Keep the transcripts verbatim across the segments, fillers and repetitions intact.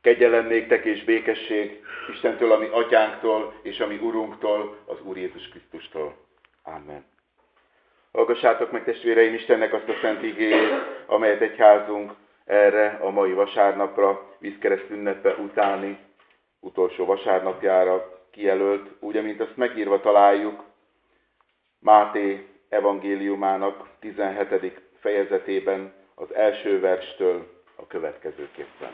Kegyelem néktek és békesség Istentől, a mi atyánktól és a mi Urunktól, az Úr Jézus Krisztustól. Amen. Hallgassátok meg, testvéreim, Istennek azt a szent igéjét, amelyet egyházunk erre a mai vasárnapra, vízkereszt ünnepe utáni, utolsó vasárnapjára kijelölt, úgy, amint azt megírva találjuk Máté evangéliumának tizenhetedik fejezetében, az első verstől a következőképpen.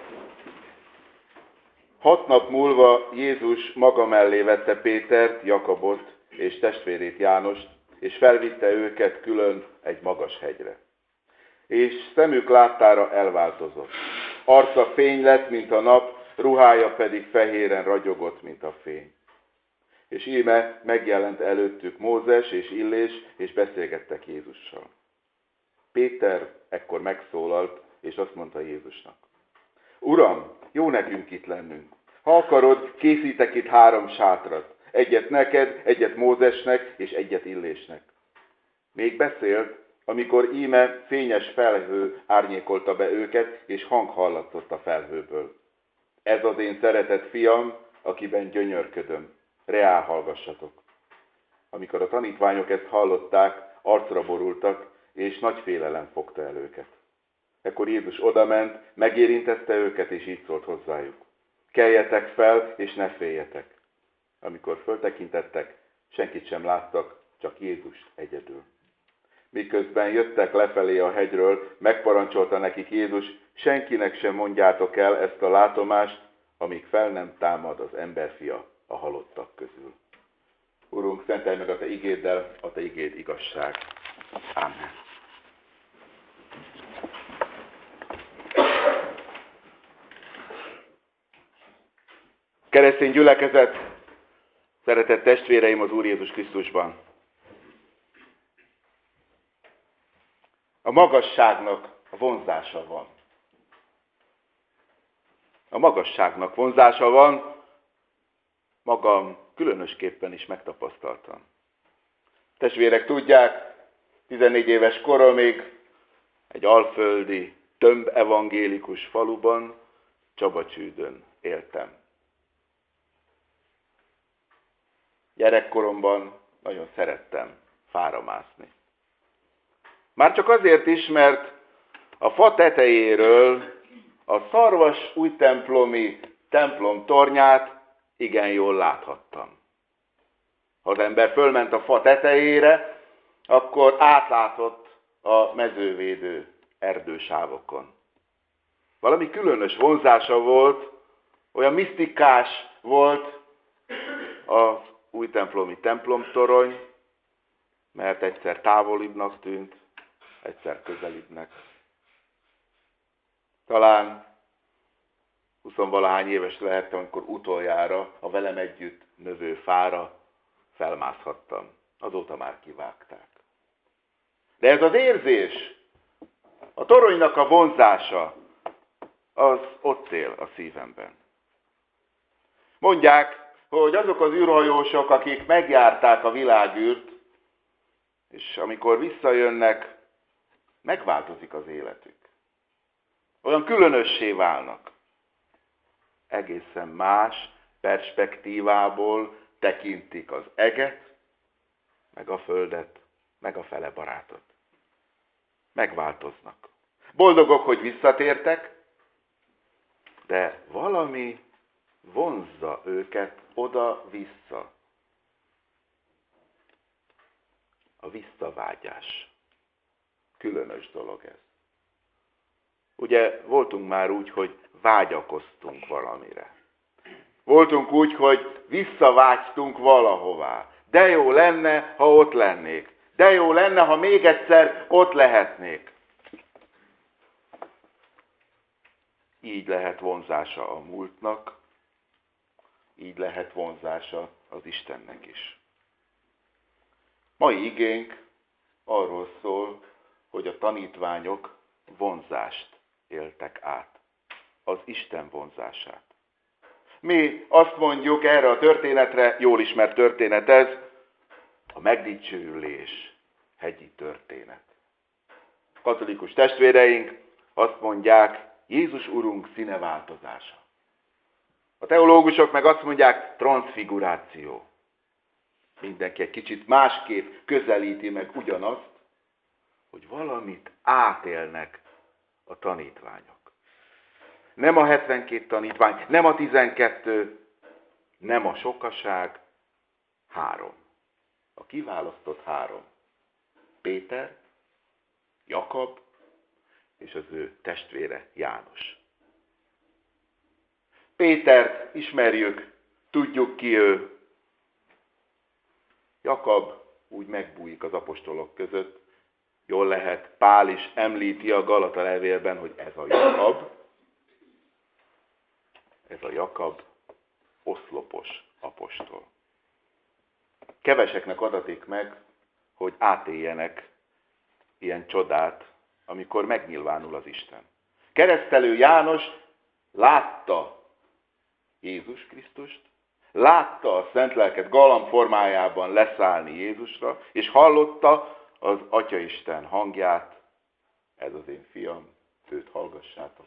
Hat nap múlva Jézus maga mellé vette Pétert, Jakabot és testvérét Jánost, és felvitte őket külön egy magas hegyre. És szemük láttára elváltozott. Arca fény lett, mint a nap, ruhája pedig fehéren ragyogott, mint a fény. És íme megjelent előttük Mózes és Illés, és beszélgettek Jézussal. Péter ekkor megszólalt, és azt mondta Jézusnak: Uram, jó nekünk itt lennünk. Ha akarod, készítek itt három sátrat. Egyet neked, egyet Mózesnek, és egyet Illésnek. Még beszélt, amikor íme fényes felhő árnyékolta be őket, és hang hallatszott a felhőből. Ez az én szeretett fiam, akiben gyönyörködöm. Reál hallgassatok. Amikor a tanítványok ezt hallották, arcra borultak, és nagy félelem fogta el őket. Ekkor Jézus odament, megérintette őket, és így szólt hozzájuk: Keljetek fel, és ne féljetek. Amikor föltekintettek, senkit sem láttak, csak Jézust egyedül. Miközben jöttek lefelé a hegyről, megparancsolta nekik Jézus: senkinek sem mondjátok el ezt a látomást, amíg fel nem támad az emberfia a halottak közül. Urunk, szentelj meg a Te igéddel, a Te igéd igazság. Amen. Keresztény gyülekezet, szeretett testvéreim az Úr Jézus Krisztusban! A magasságnak vonzása van. A magasságnak vonzása van, magam különösképpen is megtapasztaltam. Testvérek tudják, tizennégy éves koromig egy alföldi, tömb evangélikus faluban, Csabacsődön éltem. Gyerekkoromban nagyon szerettem fára mászni. Már csak azért is, mert a fa tetejéről a szarvas újtemplomi templom tornyát igen jól láthattam. Ha az ember fölment a fa tetejére, akkor átlátott a mezővédő erdősávokon. Valami különös vonzása volt, olyan misztikás volt az újtemplomi templomtorony, mert egyszer távolibbnak tűnt, egyszer közelibbnek. Talán huszonvalahány éves lehettem, amikor utoljára a velem együtt növő fára felmászhattam. Azóta már kivágták. De ez az érzés, a toronynak a vonzása, az ott él a szívemben. Mondják, hogy azok az űrhajósok, akik megjárták a világűrt, és amikor visszajönnek, megváltozik az életük. Olyan különössé válnak. Egészen más perspektívából tekintik az eget, meg a földet, meg a fele barátot. Megváltoznak. Boldogok, hogy visszatértek, de valami vonzza őket oda-vissza. A visszavágyás. Különös dolog ez. Ugye voltunk már úgy, hogy vágyakoztunk valamire. Voltunk úgy, hogy visszavágytunk valahová. De jó lenne, ha ott lennék. De jó lenne, ha még egyszer ott lehetnék. Így lehet vonzása a múltnak, így lehet vonzása az Istennek is. Mai igénk arról szól, hogy a tanítványok vonzást éltek át. Az Isten vonzását. Mi azt mondjuk erre a történetre, jól ismert történet ez, a megdicsőülés hegyi történet. Katolikus testvéreink azt mondják Jézus Urunk színeváltozása. A teológusok meg azt mondják, transzfiguráció. Mindenki egy kicsit másképp közelíti meg ugyanazt, hogy valamit átélnek a tanítványok. Nem a hetvenkét tanítvány, nem a tizenkettő, nem a sokaság, három. A kiválasztott három. Péter, Jakab és az ő testvére János. Pétert ismerjük, tudjuk ki ő. Jakab úgy megbújik az apostolok között. Jól lehet, Pál is említi a Galata levélben, hogy ez a Jakab, ez a Jakab oszlopos apostol. Keveseknek adatik meg, hogy átéljenek ilyen csodát, amikor megnyilvánul az Isten. Keresztelő János látta Jézus Krisztust, látta a Szent Lelket galamb formájában leszállni Jézusra, és hallotta az Atyaisten hangját, ez az én fiam, őt hallgassátok.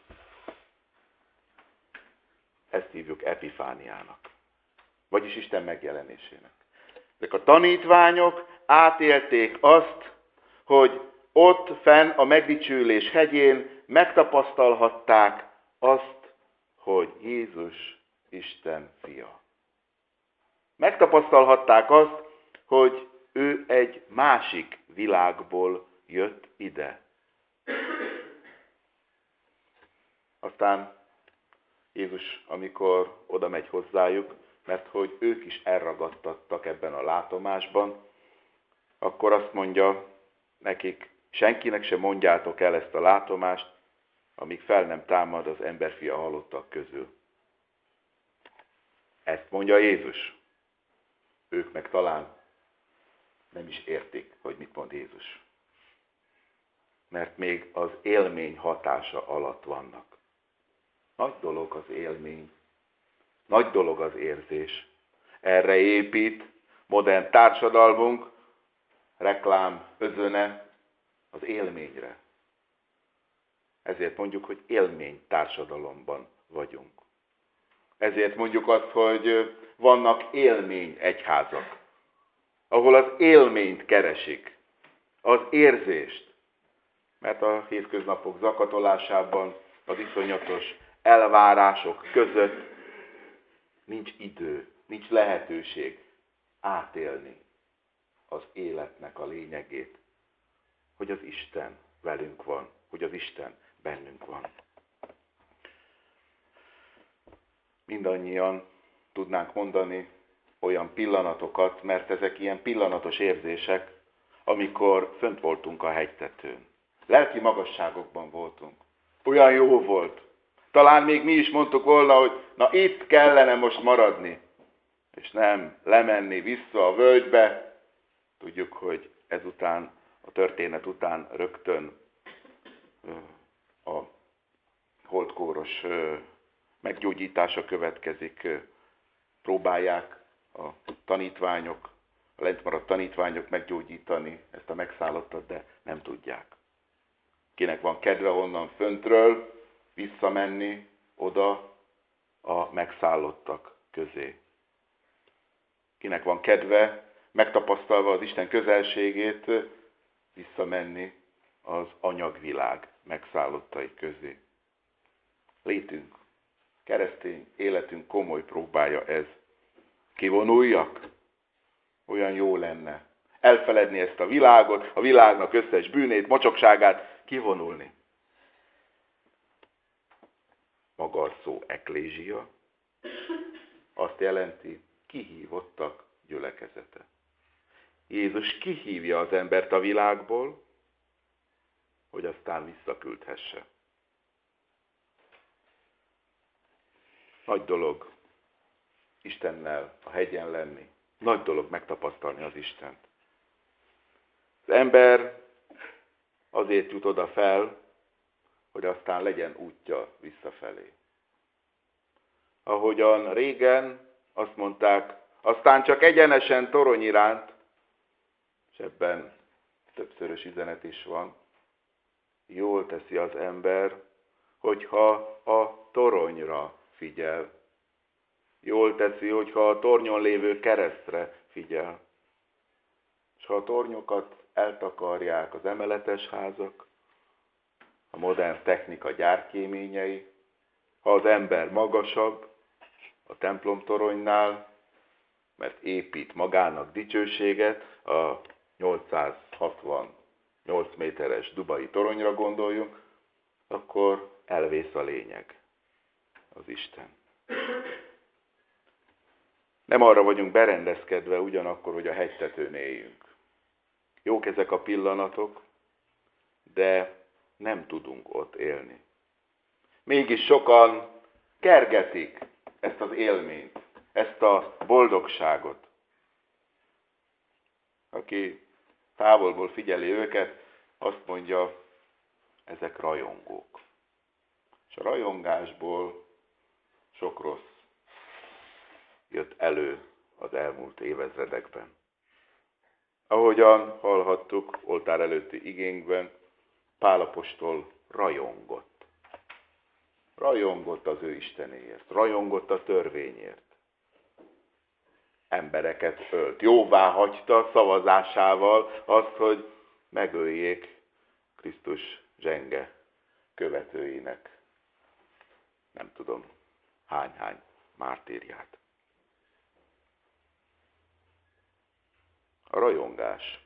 Ezt hívjuk epifániának, vagyis Isten megjelenésének. Ezek a tanítványok átélték azt, hogy ott fenn a megdicsülés hegyén megtapasztalhatták azt, hogy Jézus Isten fia. Megtapasztalhatták azt, hogy ő egy másik világból jött ide. Aztán Jézus, amikor oda megy hozzájuk, mert hogy ők is elragadtattak ebben a látomásban, akkor azt mondja nekik, senkinek sem mondjátok el ezt a látomást, amíg fel nem támad az emberfia halottak közül. Ezt mondja Jézus. Ők meg talán nem is értik, hogy mit mond Jézus. Mert még az élmény hatása alatt vannak. Nagy dolog az élmény. Nagy dolog az érzés. Erre épít modern társadalmunk, reklám özöne az élményre. Ezért mondjuk, hogy élmény társadalomban vagyunk. Ezért mondjuk azt, hogy vannak élmény egyházak, ahol az élményt keresik, az érzést. Mert a hétköznapok zakatolásában, az iszonyatos elvárások között nincs idő, nincs lehetőség átélni az életnek a lényegét, hogy az Isten velünk van, hogy az Isten bennünk van. Mindannyian tudnánk mondani olyan pillanatokat, mert ezek ilyen pillanatos érzések, amikor fönt voltunk a hegytetőn. Lelki magasságokban voltunk. Olyan jó volt. Talán még mi is mondtuk volna, hogy na itt kellene most maradni, és nem lemenni vissza a völgybe. Tudjuk, hogy ezután, a történet után rögtön a holdkóros meggyógyítása következik. Próbálják a tanítványok, a lentmaradt tanítványok meggyógyítani ezt a megszállottat, de nem tudják. Kinek van kedve onnan föntről visszamenni oda a megszállottak közé. Kinek van kedve, megtapasztalva az Isten közelségét, visszamenni az anyagvilág megszállottai közé. Létünk, keresztény életünk komoly próbája ez. Kivonuljak? Olyan jó lenne. Elfeledni ezt a világot, a világnak összes bűnét, mocsokságát, kivonulni. Maga a szó eklézsia azt jelenti, kihívottak gyülekezete. Jézus kihívja az embert a világból, hogy aztán visszaküldhesse. Nagy dolog Istennel a hegyen lenni. Nagy dolog megtapasztalni az Istent. Az ember azért jut oda fel, hogy aztán legyen útja visszafelé. Ahogyan régen azt mondták, aztán csak egyenesen torony iránt, és ebben többszörös üzenet is van, jól teszi az ember, hogyha a toronyra figyel. Jól teszi, hogyha a tornyon lévő keresztre figyel. És ha a tornyokat eltakarják az emeletes házak, a modern technika gyárkéményei, ha az ember magasabb a templomtoronynál, mert épít magának dicsőséget, a nyolcszázhatvannyolc méteres dubai toronyra gondoljunk, akkor elvész a lényeg, az Isten. Nem arra vagyunk berendezkedve ugyanakkor, hogy a hegytetőn éljünk. Jók ezek a pillanatok, de nem tudunk ott élni. Mégis sokan kergetik ezt az élményt, ezt a boldogságot. Aki távolból figyeli őket, azt mondja, ezek rajongók. És a rajongásból sok rossz jött elő az elmúlt évezredekben. Ahogyan hallhattuk oltár előtti igénkben, Pál apostol rajongott. Rajongott az ő Istenéért, rajongott a törvényért. Embereket ölt. Jóvá hagyta szavazásával azt, hogy megöljék Krisztus zsenge követőinek. Nem tudom, hány-hány mártírját. A rajongás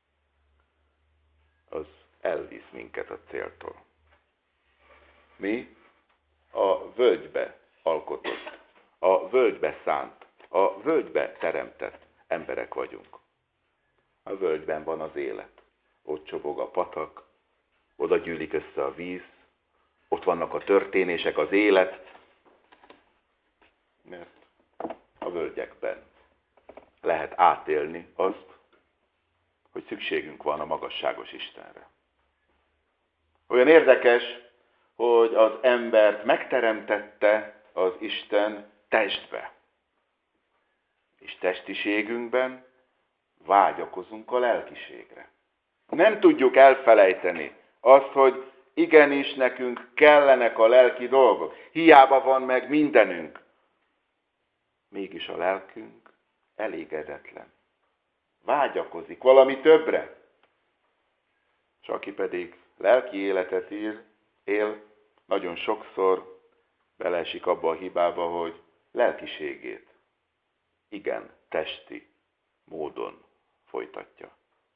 az elvisz minket a céltól. Mi a völgybe alkotott, a völgybe szánt, a völgybe teremtett emberek vagyunk. A völgyben van az élet. Ott csobog a patak, oda gyűlik össze a víz, ott vannak a történések, az élet, mert a völgyekben lehet átélni azt, hogy szükségünk van a magasságos Istenre. Olyan érdekes, hogy az embert megteremtette az Isten testbe. És testiségünkben vágyakozunk a lelkiségre. Nem tudjuk elfelejteni azt, hogy igenis nekünk kellenek a lelki dolgok. Hiába van meg mindenünk. Mégis a lelkünk elégedetlen. Vágyakozik valami többre. És aki pedig lelki életet ír, él, nagyon sokszor beleesik abba a hibába, hogy lelkiségét igen testi módon folytatja.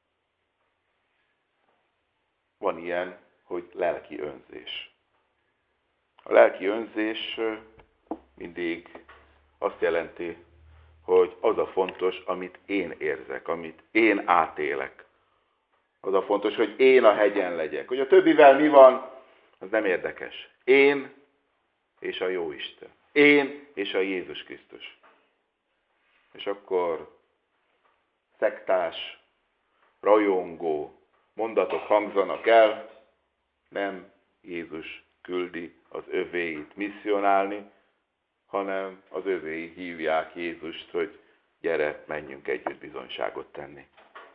Van ilyen, hogy lelki önzés. A lelki önzés mindig azt jelenti, hogy az a fontos, amit én érzek, amit én átélek. Az a fontos, hogy én a hegyen legyek. Hogy a többivel mi van, az nem érdekes. Én és a Jóisten. Én és a Jézus Krisztus. És akkor szektás, rajongó mondatok hangzanak el, nem Jézus küldi az övéit misszionálni, hanem az övéi hívják Jézust, hogy gyere, menjünk együtt bizonyságot tenni.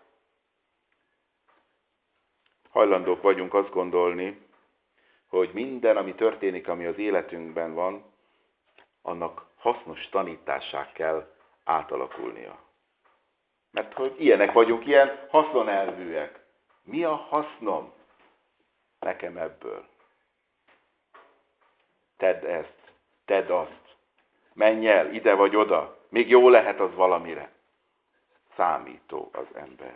Hajlandók vagyunk azt gondolni, hogy minden, ami történik, ami az életünkben van, annak hasznos tanítássá kell átalakulnia. Mert hogy ilyenek vagyunk, ilyen haszonelvűek. Mi a hasznom nekem ebből? Tedd ezt, tedd azt. Menj el, ide vagy oda. Még jó lehet az valamire. Számító az ember.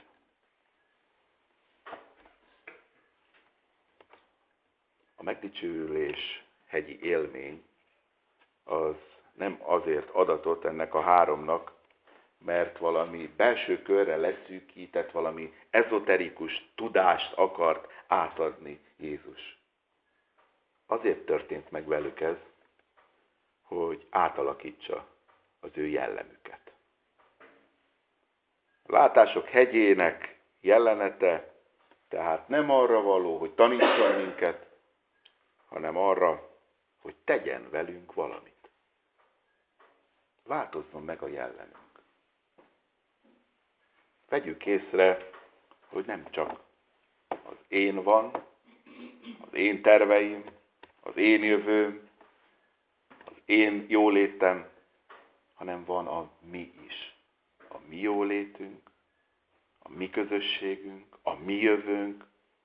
A megdicsőülés hegyi élmény az nem azért adatot ennek a háromnak, mert valami belső körre leszűkített, valami ezoterikus tudást akart átadni Jézus. Azért történt meg velük ez, hogy átalakítsa az ő jellemüket. A látások hegyének jelenete tehát nem arra való, hogy tanítson minket, hanem arra, hogy tegyen velünk valamit. Változzon meg a jellemünk. Vegyük észre, hogy nem csak az én van, az én terveim, az én jövőm, az én jólétem, hanem van a mi is. A mi jólétünk, a mi közösségünk, a mi jövőnk.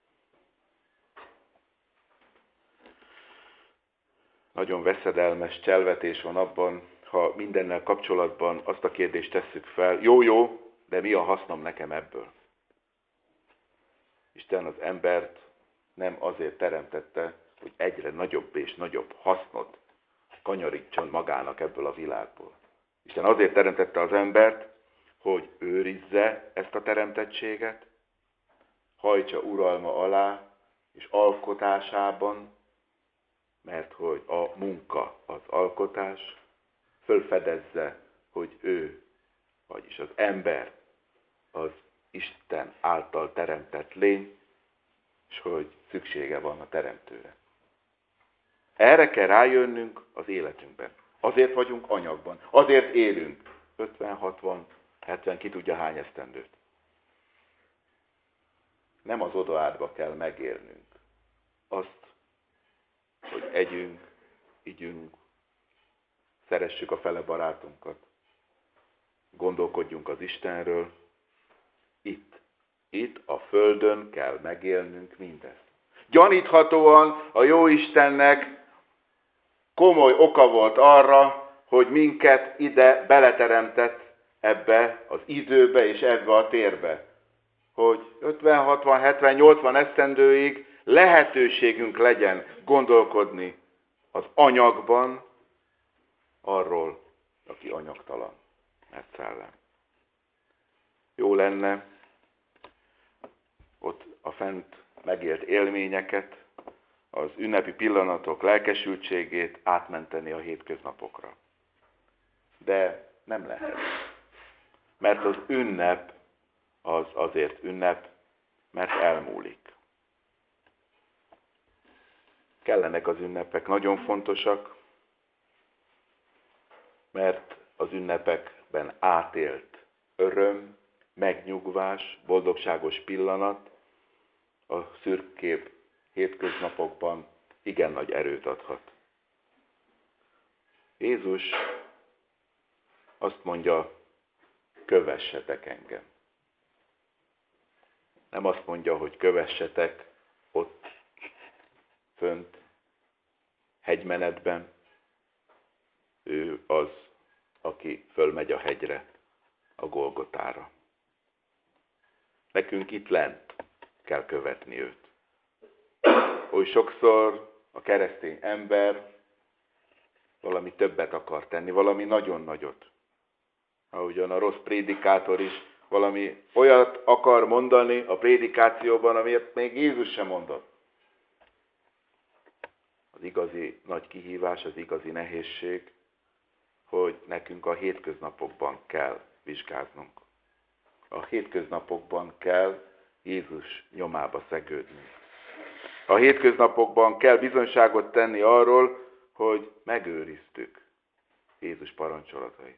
Nagyon veszedelmes cselvetés van abban, ha mindennel kapcsolatban azt a kérdést tesszük fel, jó, jó, de mi a hasznom nekem ebből? Isten az embert nem azért teremtette, hogy egyre nagyobb és nagyobb hasznot kanyarítson magának ebből a világból. Isten azért teremtette az embert, hogy őrizze ezt a teremtettséget, hajtsa uralma alá, és alkotásában, mert hogy a munka az alkotás, fölfedezze, hogy ő, vagyis az ember, az Isten által teremtett lény, és hogy szüksége van a teremtőre. Erre kell rájönnünk az életünkben. Azért vagyunk anyagban, azért élünk. ötven, hatvan, hetven, ki tudja hány esztendőt. Nem az odaádba kell megélnünk. Azt, hogy együnk, igyünk, szeressük a fele barátunkat, gondolkodjunk az Istenről. Itt, itt a földön kell megélnünk mindezt. Gyaníthatóan a Jóistennek komoly oka volt arra, hogy minket ide beleteremtett ebbe az időbe és ebbe a térbe. Hogy ötven, hatvan, hetven, nyolcvan esztendőig lehetőségünk legyen gondolkodni az anyagban arról, aki anyagtalan, mert szellem. Jó lenne ott a fent megélt élményeket, az ünnepi pillanatok lelkesültségét átmenteni a hétköznapokra. De nem lehet. Mert az ünnep az azért ünnep, mert elmúlik. Kellenek az ünnepek, nagyon fontosak, mert az ünnepekben átélt öröm, megnyugvás, boldogságos pillanat a szürkkébb hétköznapokban igen nagy erőt adhat. Jézus azt mondja, kövessetek engem. Nem azt mondja, hogy kövessetek ott fönt, hegymenetben. Ő az, aki fölmegy a hegyre, a Golgotára. Nekünk itt lent kell követni őt. Oly sokszor a keresztény ember valami többet akar tenni, valami nagyon nagyot. Ahogyan a rossz prédikátor is valami olyat akar mondani a prédikációban, amiért még Jézus sem mondott. Az igazi nagy kihívás, az igazi nehézség, hogy nekünk a hétköznapokban kell vizsgáznunk. A hétköznapokban kell Jézus nyomába szegődni. A hétköznapokban kell bizonyságot tenni arról, hogy megőriztük Jézus parancsolatait.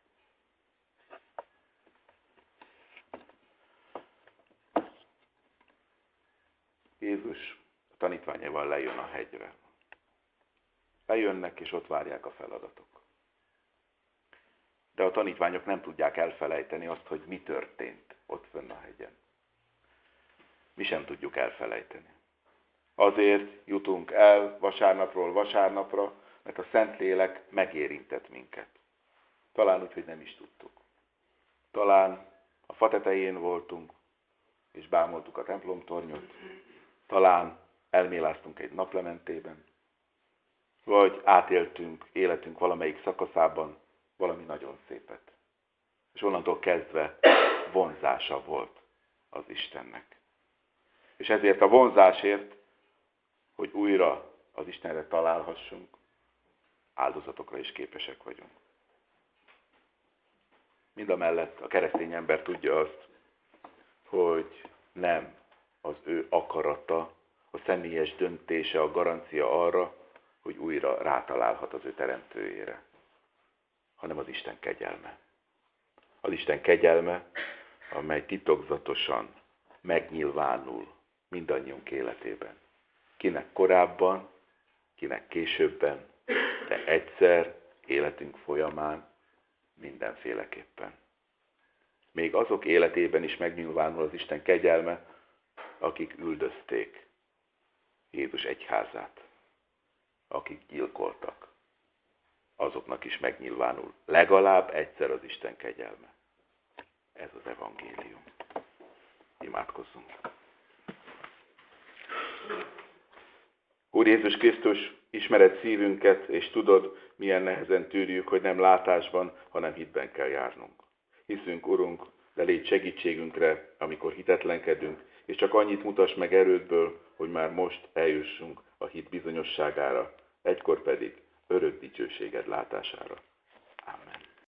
Jézus a tanítványaival lejön a hegyre. Lejönnek, és ott várják a feladatok. De a tanítványok nem tudják elfelejteni azt, hogy mi történt ott fönn a hegyen. Mi sem tudjuk elfelejteni. Azért jutunk el vasárnapról vasárnapra, mert a Szentlélek megérintett minket. Talán úgy, hogy nem is tudtuk. Talán a fa tetején voltunk, és bámultuk a templomtornyot. Talán elméláztunk egy naplementében. Vagy átéltünk életünk valamelyik szakaszában valami nagyon szépet. És onnantól kezdve vonzása volt az Istennek. És ezért a vonzásért, hogy újra az Istenre találhassunk, áldozatokra is képesek vagyunk. Mindamellett a keresztény ember tudja azt, hogy nem az ő akarata, a személyes döntése a garancia arra, hogy újra rátalálhat az ő teremtőjére, hanem az Isten kegyelme. Az Isten kegyelme, amely titokzatosan megnyilvánul mindannyiunk életében. Kinek korábban, kinek későbben, de egyszer életünk folyamán mindenféleképpen. Még azok életében is megnyilvánul az Isten kegyelme, akik üldözték Jézus egyházát, akik gyilkoltak. Azoknak is megnyilvánul legalább egyszer az Isten kegyelme. Ez az evangélium. Imádkozzunk. Úr Jézus Krisztus, ismered szívünket, és tudod, milyen nehezen tűrjük, hogy nem látásban, hanem hitben kell járnunk. Hiszünk, Urunk, de légy segítségünkre, amikor hitetlenkedünk, és csak annyit mutass meg erődből, hogy már most eljussunk a hit bizonyosságára, egykor pedig örök dicsőséged látására.